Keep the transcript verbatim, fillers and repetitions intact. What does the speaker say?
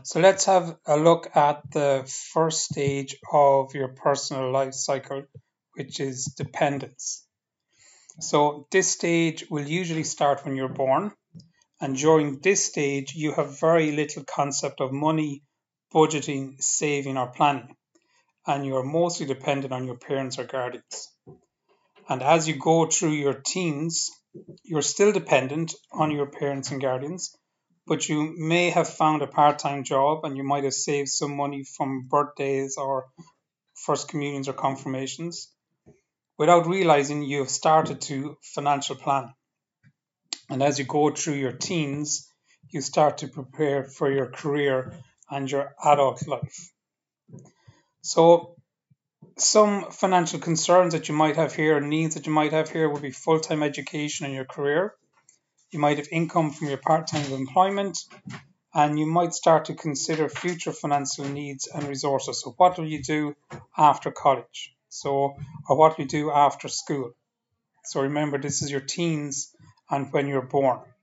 So let's have a look at the first stage of your personal life cycle, which is dependence. So this stage will usually start when you're born, and during this stage, you have very little concept of money, budgeting, saving, or planning, and you are mostly dependent on your parents or guardians. And as you go through your teens, you're still dependent on your parents and guardians, but you may have found a part time job and you might have saved some money from birthdays or first communions or confirmations without realizing you have started to financial plan. And as you go through your teens, you start to prepare for your career and your adult life. So, some financial concerns that you might have here, needs that you might have here, would be full time education and your career. You might have income from your part time employment, and you might start to consider future financial needs and resources. So, what will you do after college? So, or what will you do after school? So, remember, this is your teens and when you're born.